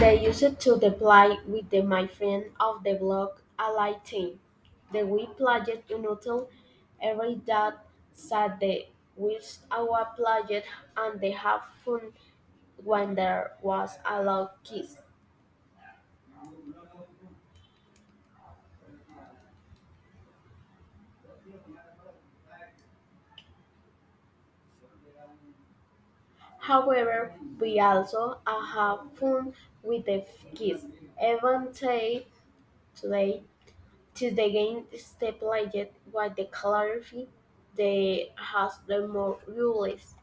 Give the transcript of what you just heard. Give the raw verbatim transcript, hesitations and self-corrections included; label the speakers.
Speaker 1: They used it to play with the, my friend of the block, a light team. The we played until every that Saturday which our played and they have fun when there was a loud kiss. However, we also uh, have fun with the kids. Even today, today, to the game is played with the calligraphy, they has the more rules.